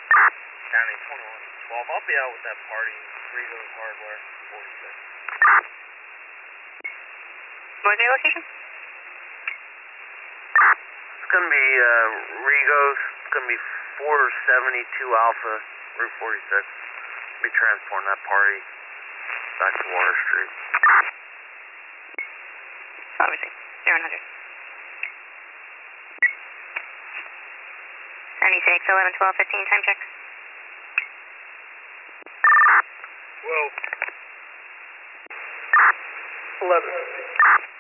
County 2112. I'll be out with that party. Rigo's Hardware, 46. What was your location? It's going to be Rigo's. It's going to be 472 Alpha, Route 46. Be transporting that party back to Water Street. Obviously, 0100. 76, 11, 12, 15, time check. 12. 11.